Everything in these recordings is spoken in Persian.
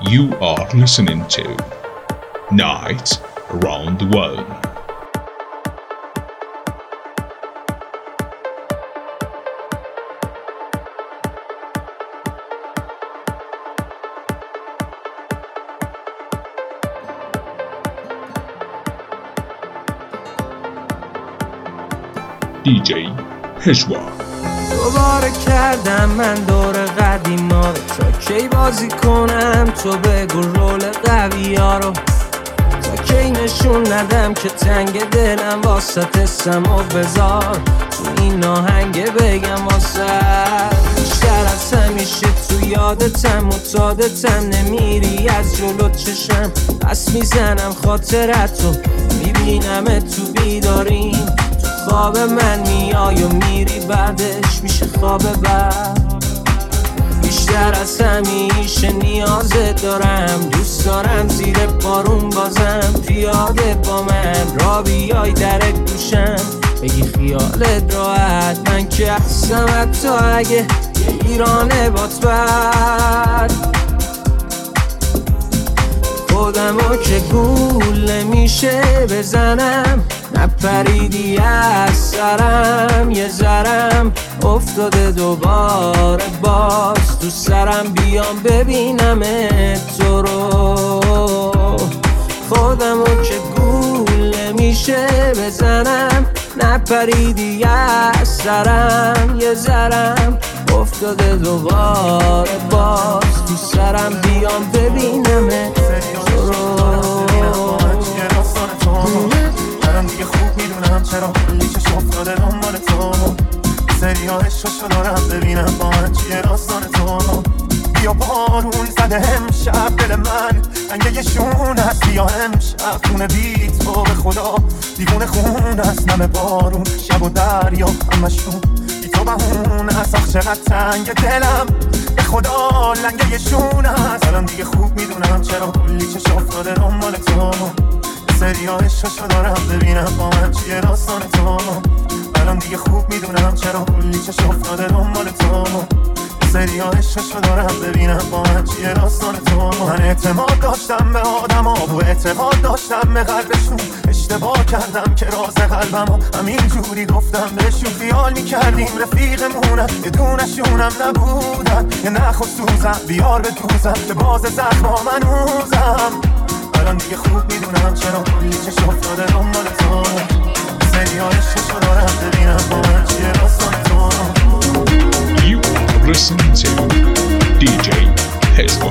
You are listening to Nights Around the World. DJ پژوا. دوباره کردم من دور قدیما رو، تا کی بازی کنم تو بگو رول قوی ها رو، تا کی نشون ندم که تنگ دلم واسه سمو بذار تو این آهنگ بگم واسه بیشتر از همیشه تو یادتم معتادتم، نمیری از جلو چشم پس میزنم خاطرتو، میبینم تو بیداریم خواب من میای و میری بعدش میشه خواب بعد، بیشتر از همیشه نیازت دارم، دوست دارم زیر بارون بازم پیاده با من را بیای در گوشم بگی خیالت راحت، من که هستم حتی اگه یه ایرانه بات بد، خودمو که گول نمیشه بزنم، نپریدی از سرم یه ذرم افتاده دوباره باز تو سرم، بیام ببینم تو رو، خودمو که گول نمیشه بزنم، نپریدی از سرم یه ذرم افتاده دوباره باز تو سرم، بیام ببینم تو رو. دیگه خوب میدونم چرا کلی چشم افتاده دنبال تو، سری ها عشقشو دارم ببینم با من چیه داستان تو، بیا بارون زده امشب دل من رنگه شون هست، بیا امشب خونه بی تو به خدا دیوونه خون هست، نم بارون شب و دریا همشون بی تو بهون هست، آخ چقدر تنگ دلم به خدا لنگه شون هست، الان دیگه خوب میدونم چرا کلی چشم افتاده دنبال تو، سری ها عشقشو دارم ببینم با من چیه داستان تو، الان دیگه خوب میدونم چرا کلی چشم افتاده دنبال تو، سری ها عشقشو دارم ببینم با من چیه داستان تو، من اعتماد داشتم به آدم ها و اعتماد داشتم به قلبشون، اشتباه کردم که راز قلبم ها همین جوری گفتم بهشون، خیال میکردیم رفیقمونم یه دونشونم نبودن، یه نخ و سوزم بیار به دوزم که باز زخم ها من اوزم، الان دیگه خوب میدونم چرا کلی چشم افتاده دنبال تو، سری ها عشقشو دارم ببینم با من چیه داستان تو. You are listening to DJ پژوا.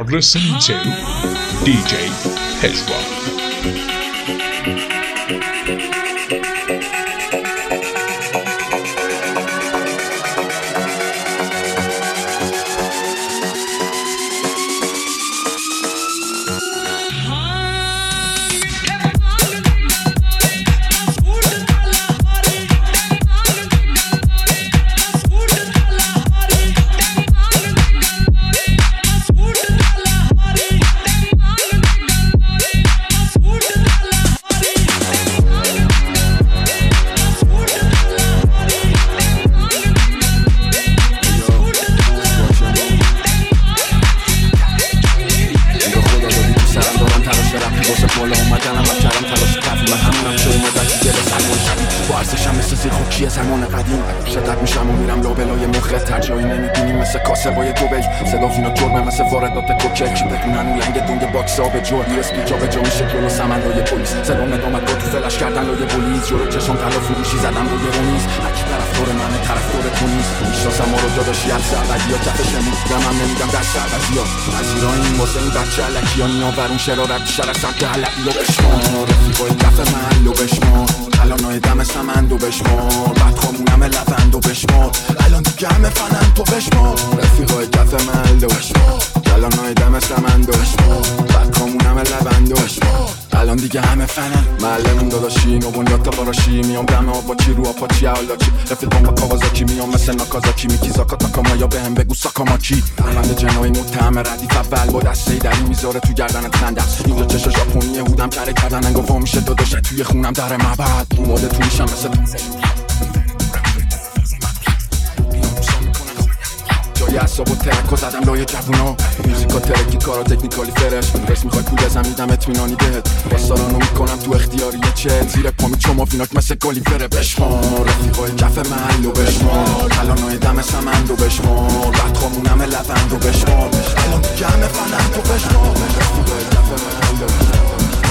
are listening to DJ Peshwa. اون شرارت شر از سمت حلقی و بشمار رفیقای دف من رو بشمار الانای دم سمند و بشمار بعد خامونم لبند و بشمار الان دیگه همه فنند تو بشمار رفیقای دف من رو بشمار الانای دم سمند و بشمار بعد خامونم لبند و بشمار الان دیگه همه فنن معلمون داداشی نوبون یاد تا باراشی میام دم آپاچی رو آپاچی حالاچی رفیقام با کاوازاکی میام مثل ناکازاکی میکیزاکا تاکاما یا بهم بگو ساکاماکی بند جنایی متهم ردیف اول با دسته دری میذاره تو گردنت خنده اینجا چشا ژاپنی هودم کره کردن انگو میشه داداشه توی خونم در مبد اومده تو میشم مثل جای اصاب و ترک و زدم لای جوونا موزیکا ترکی کارا تکنیکالی فرش رس میخوای پول ازم میدم اطمینانی بهت باستارانو میکنم تو اختیاری چه زیر پامی چما فیناک مثل گالی فره بشمار رفیقای کف محل و بشمار الانای دم سمند و بشمار بعد خامونم لبند و بشمار الان دیگه همه فنند و بشمار رفیقای کف محل و بشمار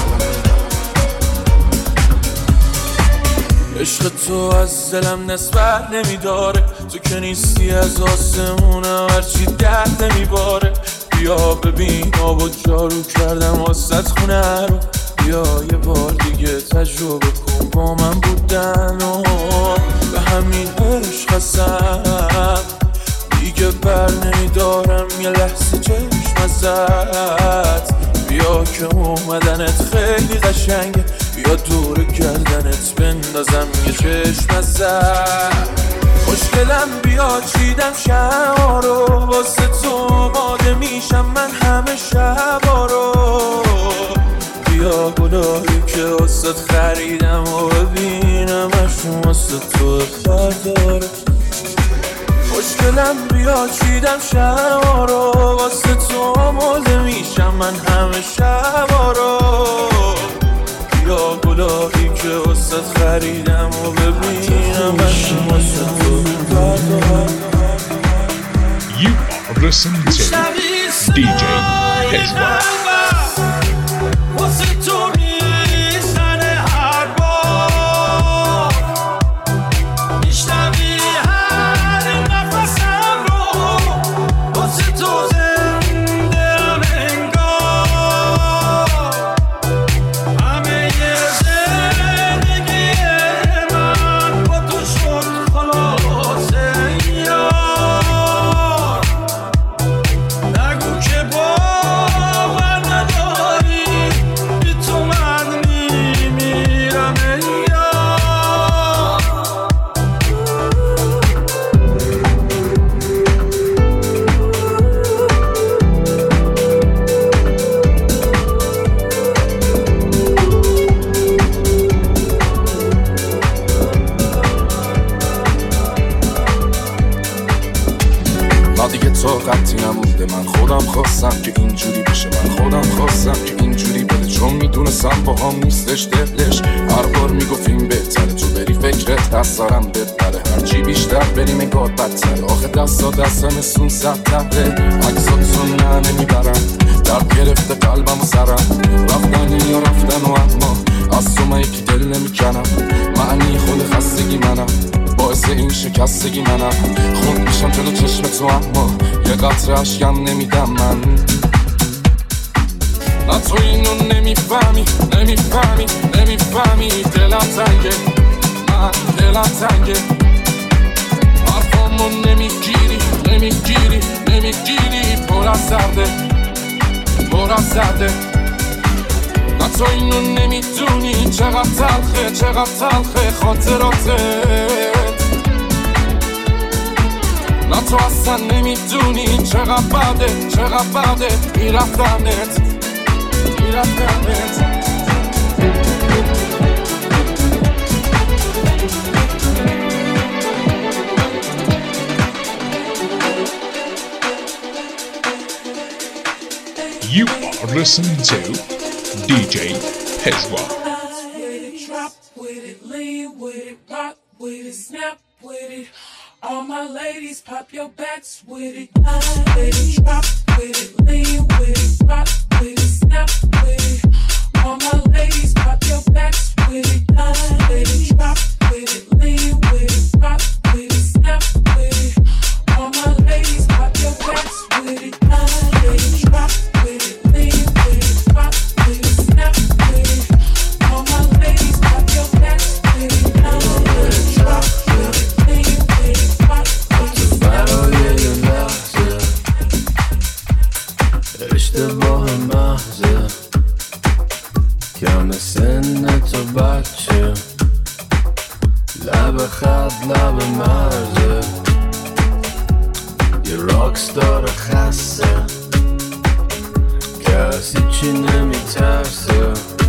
عشق تو از دلم نسبت نمیداره تو که نیستی از آسمونم هرچی درد نمیباره بیا ببین آب و جارو کردم واسط خونه رو بیا یه بار دیگه تجربه کن با من بودن و به همین عشق هستم دیگه بر نمیدارم یه لحظه چشم ازت بیا که اومدنت خیلی قشنگه بیا دور گردنت بندازم یه چشم ازت خوشگلم بیا چیدم شما رو واسه تو ماده میشم من همه شبا رو بیا گلایی که واسه خریدم و ببینم اشون واسه تو برداره خوشگلم بیا چیدم شما رو واسه تو ماده میشم من همه شبا رو بیا گلایی که واسه خریدم و ببینم اشون واسه تو برداره You are listening to DJ Peshwa. من خودم خواستم که اینجوری بشه من خودم خواستم که اینجوری بده چون میدونستم با هم نیستش دلش هر بار میگفتیم بهتره تو بری فکرت دست دارم بپره هرچی بیشتر بریم انگار بدتر آخه دست مثون سب تره عکساتون نه نمیبرم درد گرفته قلبم و سرم رفتنی یا رفتن و اما از تو من یکی دل نمیکنم معنی خود خستگی منم باعث این شکستگی منم خون میشم جلو چشم تو اما یه قطره اشکم نمیدم من تو اینو نمیفهمی نمیفهمی نمیفهمی دلم تنگه من دلم تنگه حرفامو نمیگیری نمیگیری نمیگیری پر از درده پر از درده نه تو اینو نمیدونی چقدر تلخه خاطراتت نه تو اصلا نمیدونی چقدر بده میرفتنت You are listening to DJ Peshwa. Drop with it, lean with it, rock with it, snap with it. All my ladies, pop your backs with it. With it, drop with it, lean with it, rock with it, snap with it. All my ladies, pop your backs with it. With it, drop with it, lean with it, rock with it, snap with it. All my ladies, pop your backs with it. With it, drop with it, lean with it, rock with it, snap with it. All my ladies, pop your backs with it. With it, drop with it, lean with it, rock with it, snap with it. اشتباه محضه کم سن تو بچه لب خط لب مرزه یه راکستار خسته کسی چی نمیترسه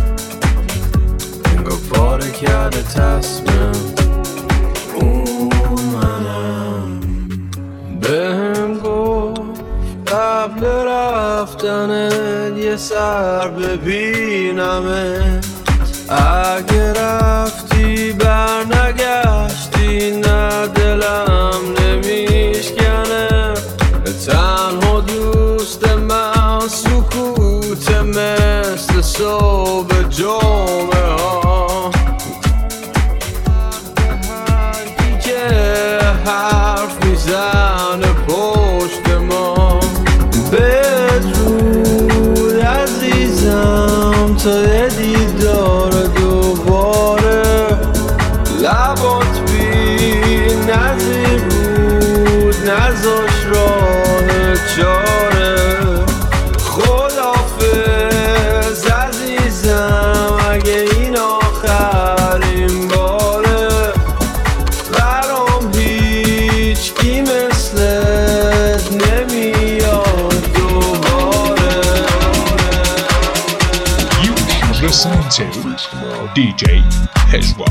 انگار پاره کرده تصمیم اون منم بهم گفت قبل رفتنت یه سر ببینمت اگه رفتی بر نگشتی نه دلم نمیشکنه تنها دوست من سکوت مثل صبح جمعه ها هرکی که حرف میزنه پشت ما بدرود عزیزم تا یه دیدار دوباره لبات بی نظیر بود نذاش راه چاره خداحافظ عزیزم اگه این آخرین باره برام هیچکی مثلت نمیاد دوباره You are listening to DJ Peshwa.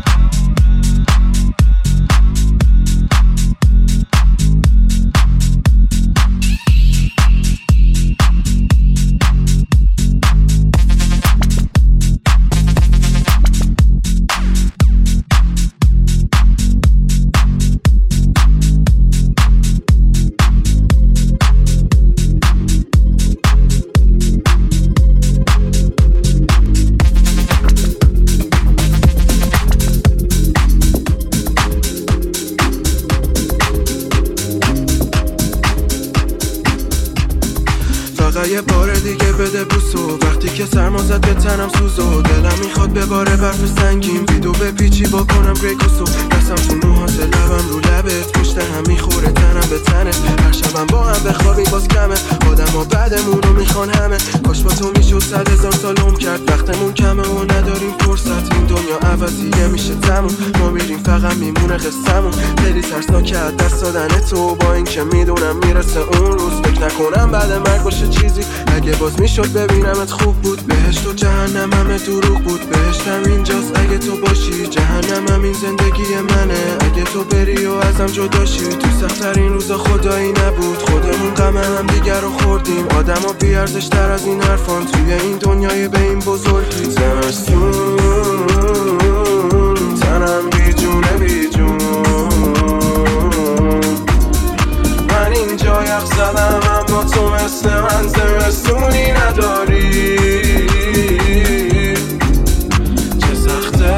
یه بار دیگه بده بوسو وقتی که سرما زد به تنم سوزو دلم میخواد بباره برف سنگین ویدو به پیچی بکنم گریکوسو دستم تو موهات لبم رو لبت پشت هم میخوره تنم به تنت هر شبم با هم بخوابیم باز کمه آدم ها بعدمونو میخوان همه کاش با تو میشد 100,000 سال عمر کرد وقتمون کمه و نداریم فرصت این دنیا عوضیه میشه تموم ما میریم فقط میمونه قصه‌مون خیلی ترسناکه از دست دادن تو با این که میدونم میرسه اون روز فکر نکنم بعد مرگ باشه چیزی اگه باز میشد ببینمت خوب بود بهشت و جهنم همه دروغ بود بهشتم اینجاست اگه تو باشی جهنم هم این زندگی منه اگه تو بری و ازم جداشی تو سخت‌ترین روزا خدایی نبود خودمون غم هم دیگر رو خوردیم آدم ها بیارزش تر از این حرفان توی این دنیای به این بزرگی زمستون تنم بی جونه بی جون من اینجا یخ زدم اما تو مثل من زمستونی نداری چه سخته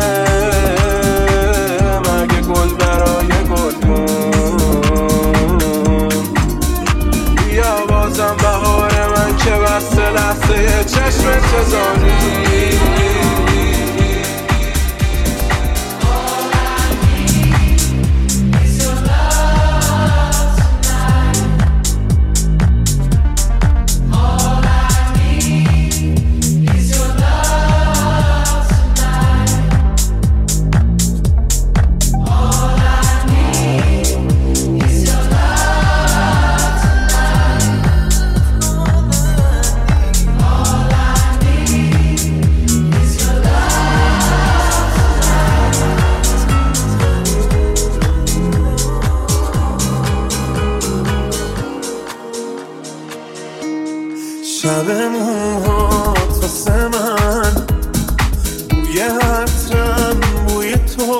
مگه گل برای گلدون بیا بازم بهار من که بسته لحظه چشم شب موهات واسه من بوی عطرم بوی تو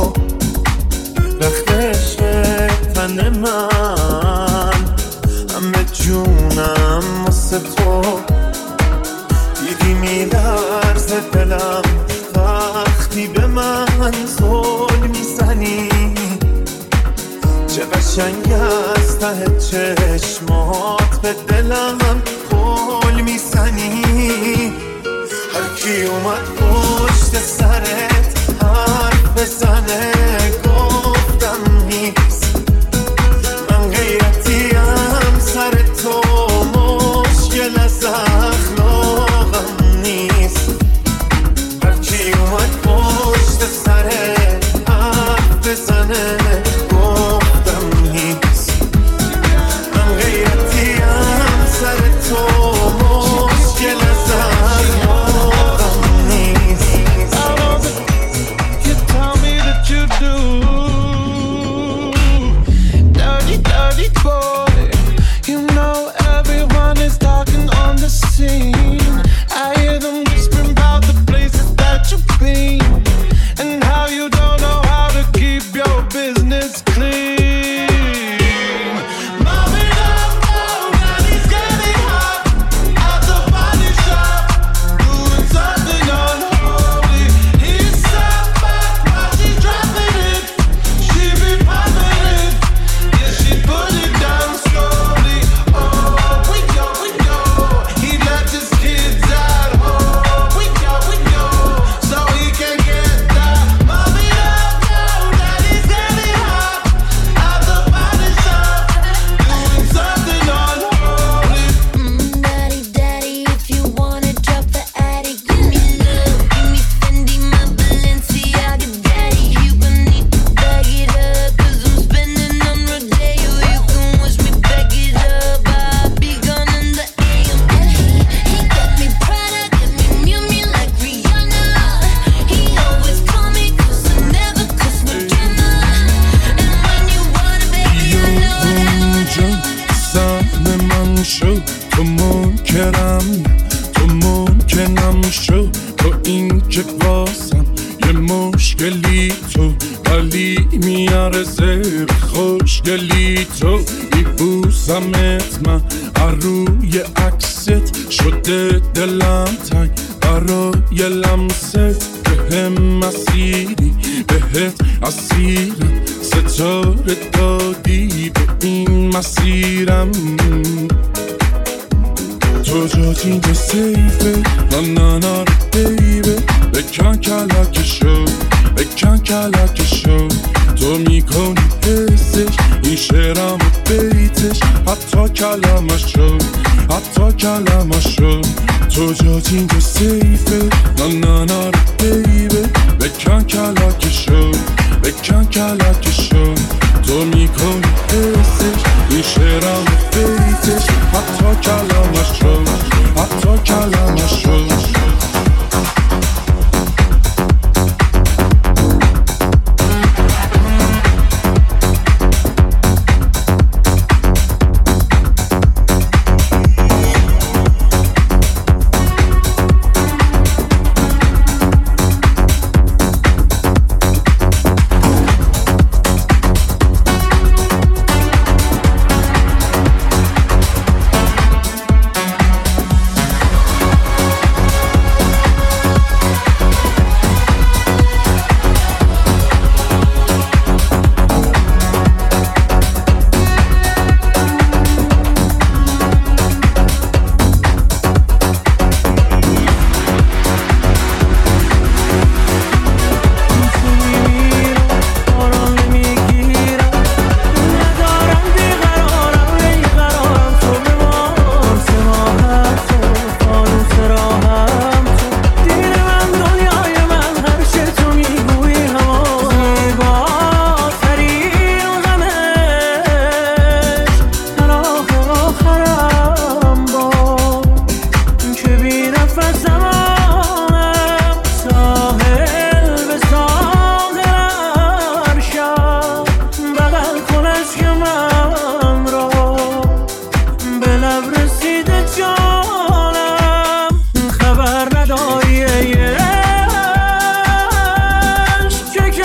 رختش تن من همه جونم واسه تو دیدی میلرزه دلم وقتی به من زل میزنی چه قشنگ از ته چشمات به دلم قول میزنی هر کی اومد پشت سرت حرف بزنه گفتم نیست من غیرتیم سر تو مشکل از اخلاقم نیست هر کی اومد پشت سرت حرف بزنه گفتم نیست من غیرتیم سر تو مشکل از اخلاقم نیست You tell me that you do dirty, dirty boy. You know everyone is talking on the scene. I hear them whispering about the places that you've been and how you don't know how to keep your business clean. Mommy, don't know that he's getting hot at the body shop, doing something unholy. He's so fat while she's dropping it. She be popping it, yeah, she put it down slowly. Oh, we know, he left his kids at home. We know, so he can get that. Mommy, don't know that he's getting hot at the body shop, doing something unholy. Daddy, daddy, if you wanna drop the attic, give me love, give me Fendi, my Balenciaga, daddy. You gon' need to bag it up, 'cause I'm spending on Rodeo. You can wish me back it up, I'll be gone in the AM. And he got me Prada, got me Miu Miu like Rihanna. He always call me 'cause I never cause no drama. And when you wanna, baby, you know that سهم من شو تو منکرم شو تو این که واسم یه مشکلی تو ولی میارزه خوشگلی تو میبوسمت من روی عکست شده دلم تنگ برای لمست بهم مسیری بهت اسیرم ستاره دادی به این مسیرم تو جات اینجا سیفه نه بیبه بکن کلکشو تو میکنی حسش این شعرم و بیتش حتی کلمشو تو جات اینجا سیفه نه بیبه بکن کلکشو تو میکنی حسش این شعرم و بیتش حتی کلمشو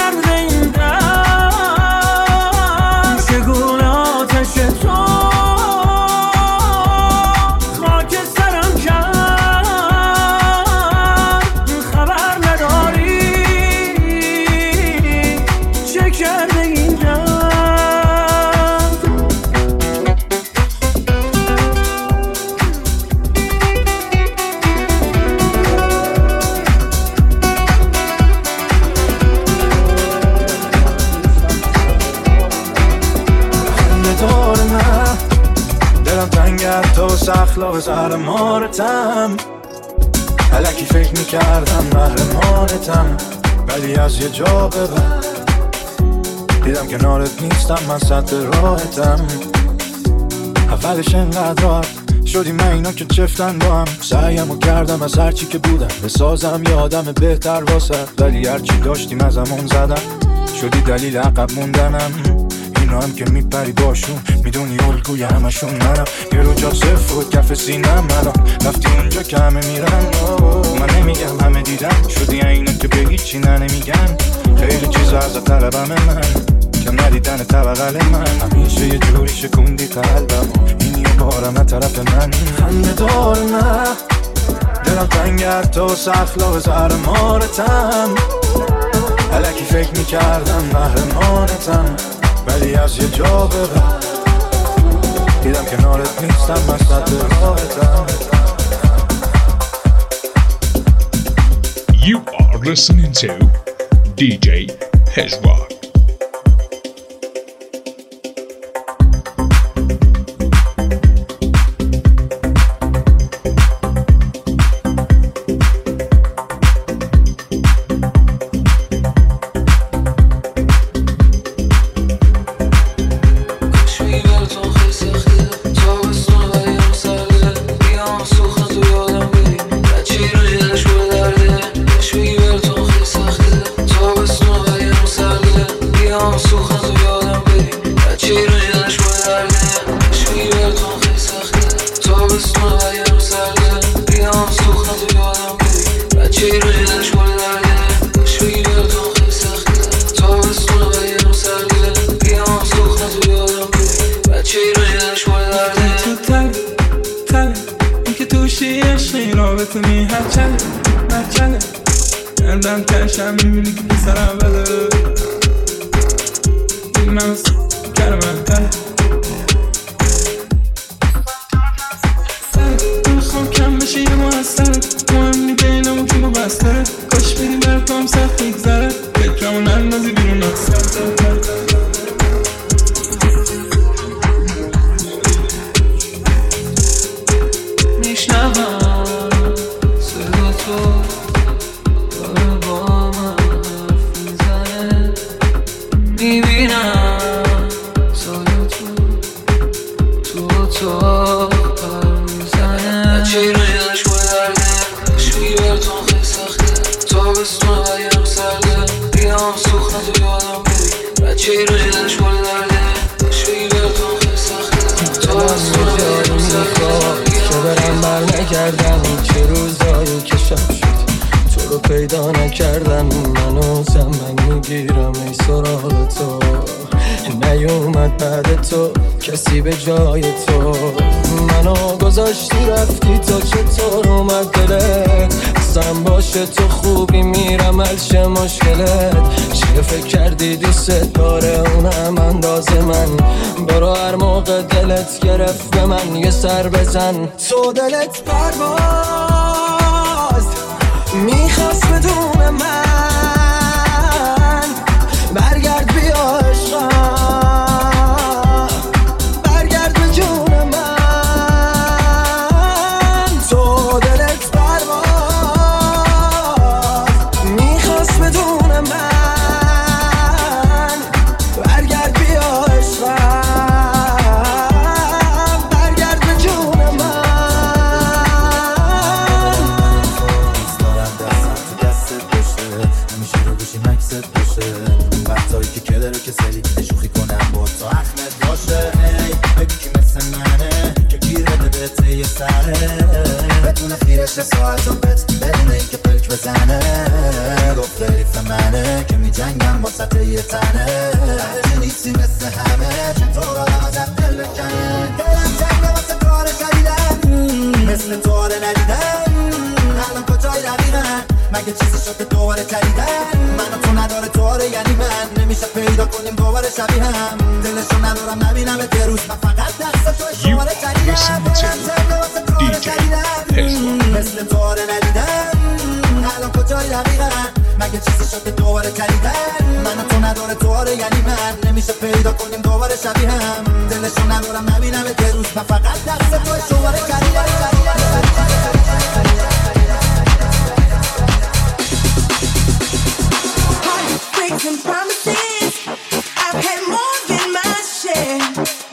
کرده این دم چگونه آتش تو خاک سرم کرد خبر نداری چه کرده این دم تو سخلاق زهر مارتم الکی فکر میکردم محرمانتم ولی از یه جا به بعد دیدم کنارت نیستم من سطح راحتم اولش انقدر راحت شدیم من اینا که چفتن با هم سعیمو کردم از هرچی که بودم بسازم یه آدم بهتر واسه ولی هرچی داشتیم ازمون زدم شدی دلیل عقب موندنم اینا هم که میپری باشون میدونی الگوی همشون منم یه رو جا صفر بود کف سینم الان رفتی اونجا که همه میرن من نمیگم همه دیدن شدی اینا که به هیچی نمیگن خیلی چیزا از طلبم من کم ندیدن طبقل من همیشه یه جوری شکوندی قلبم اینی بارم از طرف من خنده دار نه دلم تنگت تو سخلاق زهر مارتم الکی فکر میکردم محرمانتم ولی از یه جا به بعد دیدم کنارت نیستم من سطح راحتم You are listening to DJ Hezrock. تو دلت پرواز میخواست بدون من برگرد بیا عشقم برگرد به جون من تو دلت پرواز میخواست بدون من برگرد بیا عشقم بتونه خیرش ساعت و بت بدونه این که پلک بزنه گفت ریف منه که می جنگم من واسه یه تنه نیستی مثل همه چطور آدم ازت دل بکنه دلم تنگه واسه کار خریدن مثل تو آره ندیدن الان کجای دقیقا مگه چیزی شد که دوباره تریدن من و تو نداره تو آره یعنی من نمیشه پیدا کنیم دوباره شبیه هم دلشو ندارم نبینم یه روز من فقط دست تو شماره تریدن دلم تنگه واسه کار خریدن مثل تو آره ندیدن الان کجای دقیقا مگه چیزی شد که دوباره تریدن من و تو نداره تو آره یعنی من نمیشه پیدا کنیم دوباره شبیه هم دلشو ندارم نبینم یه روز من فقط دست تو شماره تریدن And promises, I've had more than my share.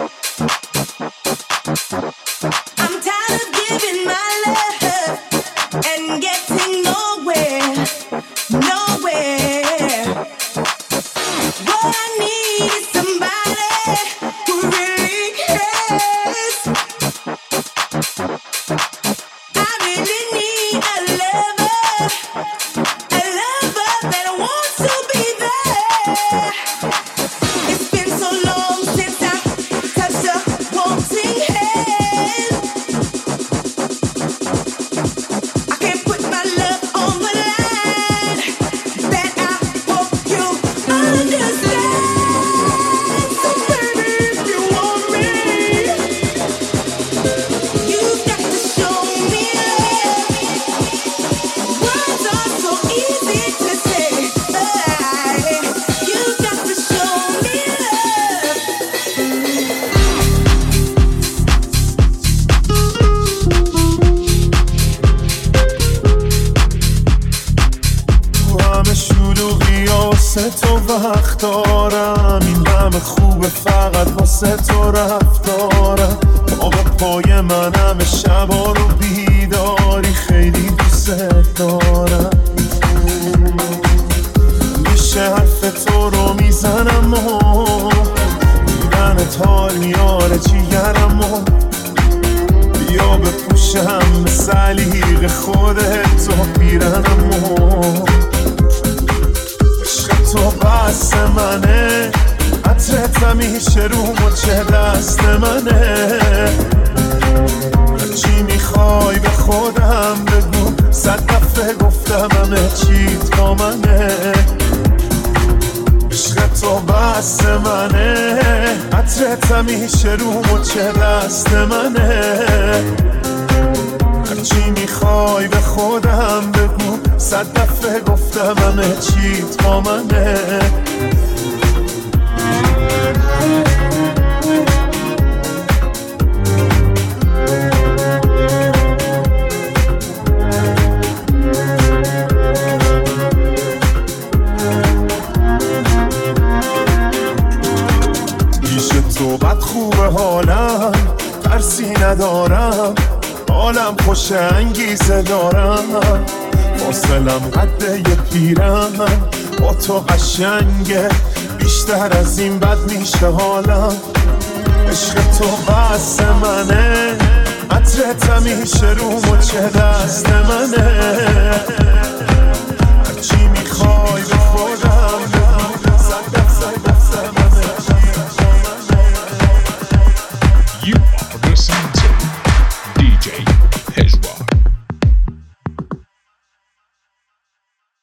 I'm tired of giving my love and getting nowhere, nowhere. What I need is somebody who really cares. I really need a lover that wants to be there. It's been so long since I touched a wanting hand. I can't put my love on the line. That I hope you understand. So baby, if you want me, you've got to show me love. Words are so easy to say. You've got to show me love. تو همه شلوغی واسه تو وقت دارم این همه خوبه فقط واسه تو رفتارم پا به پای من همه شبا رو بیداری خیلی دوست دارم میشه حرف تو رو میزنم و میرنت حال میاره جیگرم و بیا بپوشم به سلیق خودت و پیرنم و عشق تو بس منه عطرت همیشه رو مچه دست منه هرچی میخوای به خودم بگو 100 دفعه گفتم همه چیت با منه عشق تو بس منه عطرت همیشه رو مچه دست منه هرچی میخوای به خودم بگو 100 دفعه گفتم همه چیت با منه تو بد خوبه حالم ترسی ندارم حالم خوش انگیزه دارم فاصلم قد یه پیرم با تو قشنگه بیشتر از این بد میشه حالم عشق تو بس منه عطرت همیشه رو مچه دست منه